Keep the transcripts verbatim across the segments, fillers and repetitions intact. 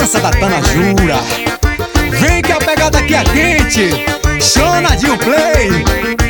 dança da Tana Jura. Vem que a pegada aqui é quente. Chonadinho Play.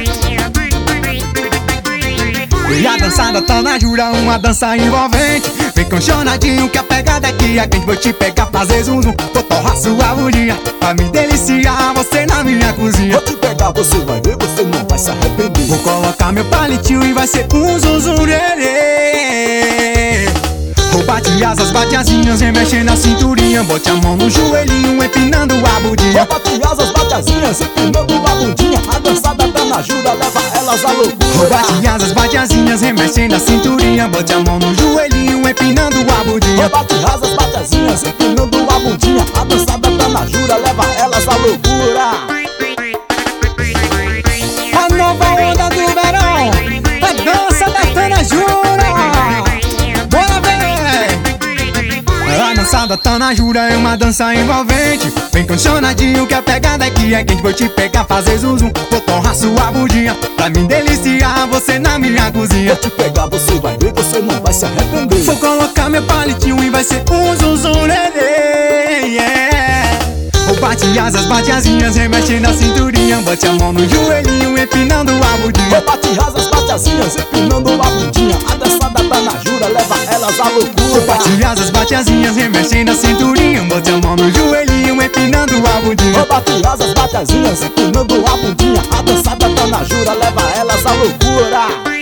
E a dança da Tana Jura, uma dança envolvente. Vem com Chonadinho que a pegada aqui é quente. Vou te pegar, fazer zum zum, vou torrar sua bundinha pra me deliciar, você na minha cozinha. Vou te pegar, você vai ver, você não vai se arrepender. Vou colocar meu palitinho e vai ser um zum zum lelê. Vou bate asas, bate asinhas, remexendo a cinturinha. Bote a mão no joelhinho, empinando a bundinha. Vou bate asas, bate asinhas, empinando a bundinha. A dança da Tana Jura leva elas à loucura. Vou bate asas, bate asinhas, remexendo a cinturinha. Bote a mão no joelhinho, empinando a bundinha. Vou bate asas, bate asinhas, empinando a bundinha. A dança da Tana Jura leva elas à loucura. A nova onda do verão, a dança da Tana Jura. Bora ver! A dança da Tana Jura é uma dança envolvente. Vem com Chonadinho que a pegada aqui é quente. Vou te pegar, fazer zum zum, vou torrar sua bundinha pra me deliciar, você na minha cozinha. Vou te pegar, você vai ver, você não vai se arrepender. Vou colocar meu palitinho e vai ser um zum zum lelê, yeah. Vou bate asas, bate asinhas, remexendo a cinturinha. Bote a mão no joelhinho, empinando a bundinha. Vou bate asas, bate asinhas, empinando a bundinha. A dança da Tana Jura leva elas à loucura. Bate asas, bate asinhas, remexendo a cinturinha. Bote a mão no joelhinho, empinando a bundinha. Vou bate asas, bate asinhas, empinando a bundinha. A dança da Tana Jura leva elas à loucura.